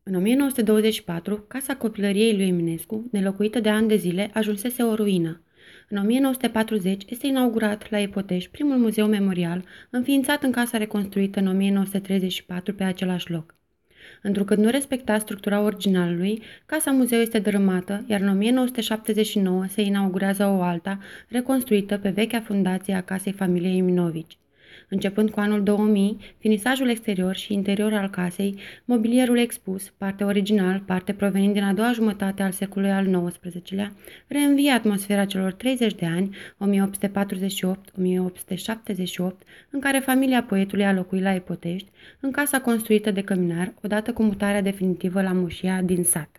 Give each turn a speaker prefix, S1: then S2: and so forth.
S1: În 1924, casa copilăriei lui Eminescu, nelocuită de ani de zile, ajunsese o ruină. În 1940 este inaugurat la Epoteș primul muzeu memorial, înființat în casa reconstruită în 1934 pe același loc. Întrucât nu respecta structura originalului, casa muzeu este dărâmată, iar în 1979 se inaugurează o alta, reconstruită pe vechea fundație a casei familiei Minovici. Începând cu anul 2000, finisajul exterior și interior al casei, mobilierul expus, parte original, parte provenind din a doua jumătate al secolului al XIX-lea, reînvie atmosfera celor 30 de ani, 1848-1878, în care familia poetului a locuit la Epotești, în casa construită de căminar, odată cu mutarea definitivă la moșia din sat.